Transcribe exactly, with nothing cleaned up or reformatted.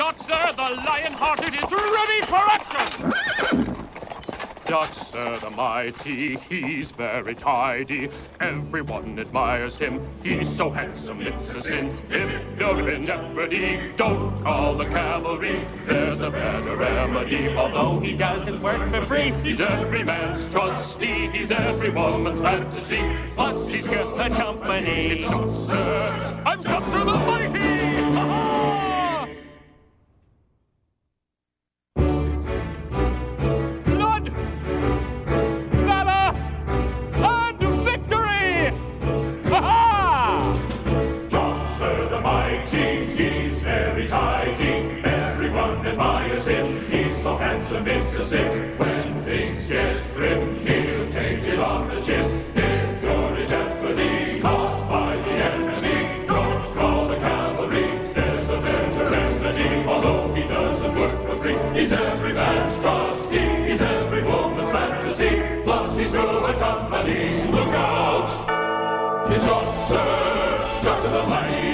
Jock, sir, the lion-hearted is ready for action! Jock, sir, the mighty, he's very tidy. Everyone admires him, he's so handsome it's a sin. If you're in jeopardy, don't call the cavalry. There's a better remedy, although he doesn't work for free. He's every man's trustee, he's every woman's fantasy. Plus he's good company. It's Jock, sir, I'm Jock, sir the mighty! Ha-ha! He's very tidy, everyone admires him. He's so handsome it's a sin. When things get grim, he'll take it on the chin. If you're in jeopardy, caused by the enemy, don't call the cavalry. There's a better remedy, although he doesn't work for free. He's every man's trustee, he's every woman's fantasy. Plus he's good company. Look out! It's Jock, sir, Jock to the mighty.